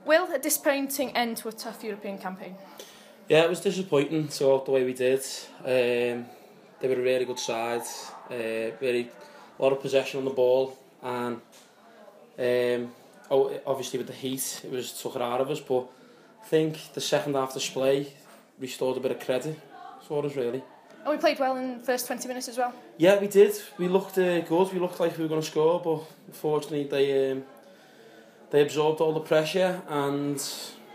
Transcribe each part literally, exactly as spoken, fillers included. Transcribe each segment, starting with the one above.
Will, a disappointing end to a tough European campaign? Yeah, it was disappointing to out the way we did. Um, they were a really good side, uh, really a lot of possession on the ball, and um, oh, obviously with the heat, it was took it out of us. But I think the second half display restored a bit of credit for us, really. And we played well in the first twenty minutes as well. Yeah, we did. We looked uh, good. We looked like we were going to score, but unfortunately they um, they absorbed all the pressure, and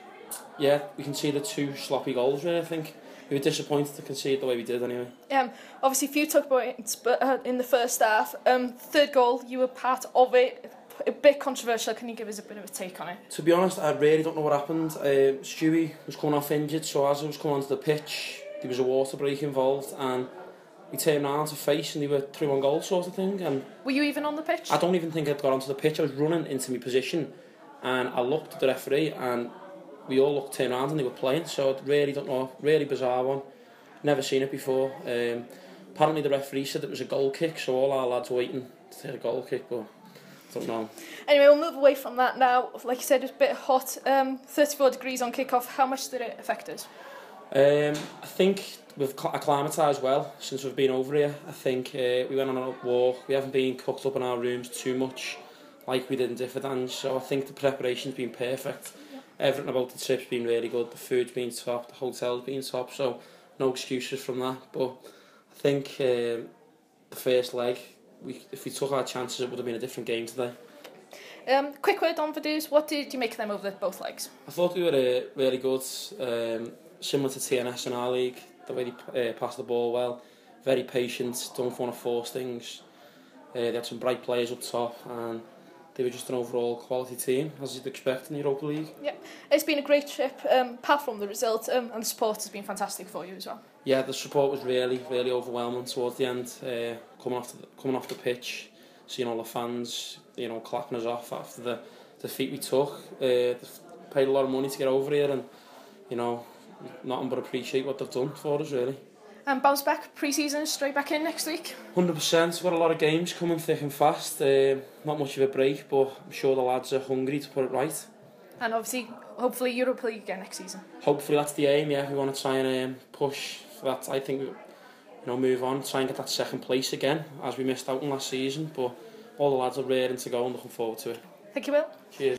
yeah, we conceded two sloppy goals. Really, I think we were disappointed to concede the way we did. Anyway. Um, obviously, few took points, but uh, in the first half, um, third goal, you were part of it. A bit controversial. Can you give us a bit of a take on it? To be honest, I really don't know what happened. Uh, Stewie was coming off injured, so as I was coming onto the pitch, there was a water break involved, and we turned around to face, and they were three one goal sort of thing. And were you even on the pitch? I don't even think I'd got onto the pitch. I was running into my position, and I looked at the referee, and we all looked turned around, and they were playing. So I really don't know. Really bizarre one. Never seen it before. Um, apparently the referee said it was a goal kick, so all our lads were waiting to take a goal kick, but I don't know. Anyway, we'll move away from that now. Like you said, it's a bit hot. Um, thirty-four degrees on kick-off. How much did it affect us? Um, I think we've acclimatised well since we've been over here. I think uh, we went on a walk. We haven't been cooked up in our rooms too much like we did in Differdange. So I think the preparation's been perfect. Yeah. Everything about the trip's been really good. The food's been top. The hotel's been top. So no excuses from that. But I think um, the first leg, we, if we took our chances, it would have been a different game today. Um, quick word on Vaduz. What did you make of them over both legs? I thought they were uh, really good. Um, similar to T N S in our league, the way they uh, pass the ball well, very patient, don't want to force things. Uh, they had some bright players up top, and they were just an overall quality team, as you'd expect in the Europa League. Yeah, it's been a great trip, um, apart from the result, um, and the support has been fantastic for you as well. Yeah, the support was really, really overwhelming towards the end, uh, coming off the, coming off the pitch, seeing all the fans, you know, clapping us off after the defeat we took. Uh, they paid a lot of money to get over here, and you know, nothing but appreciate what they've done for us, really. And bounce back pre-season, straight back in next week? one hundred percent. We've got a lot of games coming thick and fast. Uh, not much of a break, but I'm sure the lads are hungry to put it right. And obviously, hopefully Europa League again next season. Hopefully that's the aim, yeah. We want to try and um, push for that. I think, you know, move on, try and get that second place again, as we missed out on last season. But all the lads are raring to go and looking forward to it. Thank you, Will. Cheers.